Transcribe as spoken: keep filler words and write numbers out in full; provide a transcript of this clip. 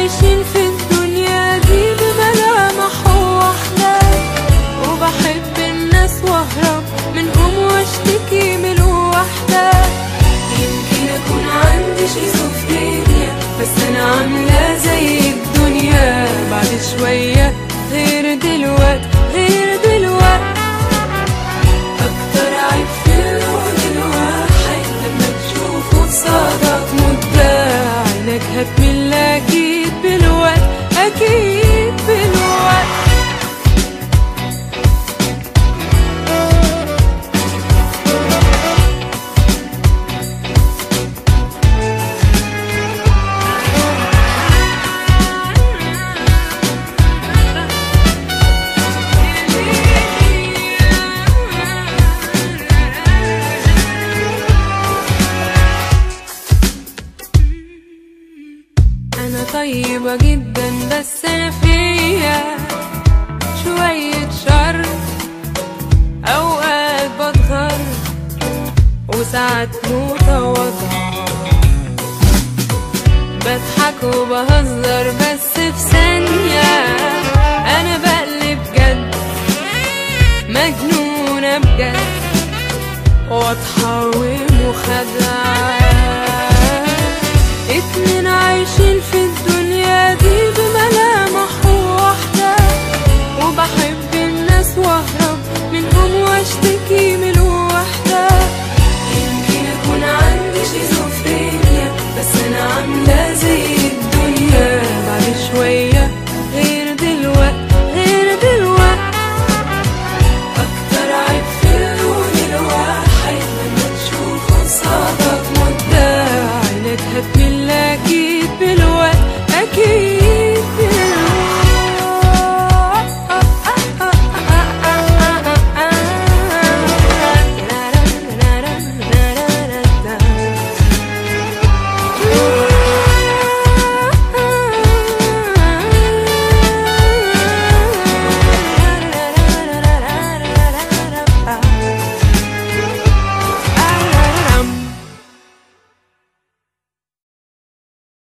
عايشين في الدنيا دي بملامح واحدة، وبحب الناس واهرب منهم واشتكي من الوحدة. يمكن اكون عندي شيزوفرينيا، بس انا عاملة زي الدنيا بعد شوية غير دلوقت غير دلوقت. اكتر عيب في اللون الواحد لما تشوفه قصادك مدة، عينك هتمل اكيد بالوقت اكيد بالوقت. أنا طيبة جدا بس أنا فيا شوية شر، أوقات بتغر وساعات متواضعة، بضحك وبهزر بس في ثانية أنا بقلب جد، مجنونة بجد واضحة ومخدعة. اتنين عايشين في الدنيا دي بملامح واحدة، وبحب الناس واهرب منهم واشتكي من الوحدة. يمكن اكون عندي شيزوفرينيا، بس انا عاملة زي الدنيا بعد شوية غير دلوقت غير دلوقت. اكتر عيب في اللون الواحد لما تشوفه قصادك مدة، عينك هتمل اكيد بالوقت اكيد.